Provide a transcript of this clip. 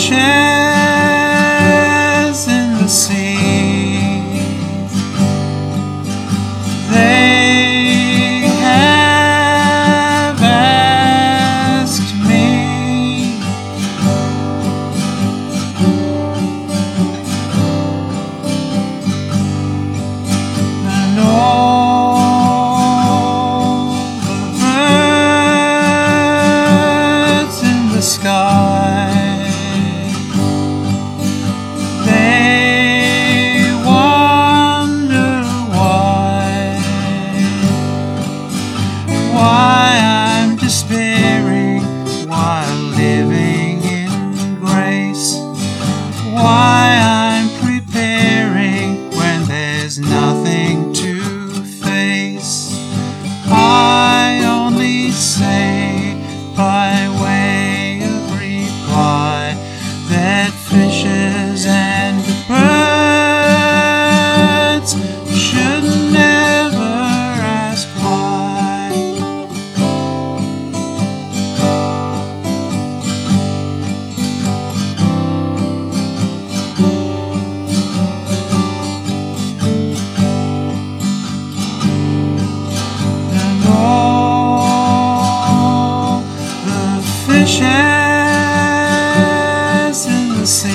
fishes in the sea, they have asked me, and all the birds in the sky, they wonder why I'm despairing while living in grace, why I'm preparing when there's nothing to face. I only say by way of reply that fishes and birds should never ask why. And all the fishes in the sea,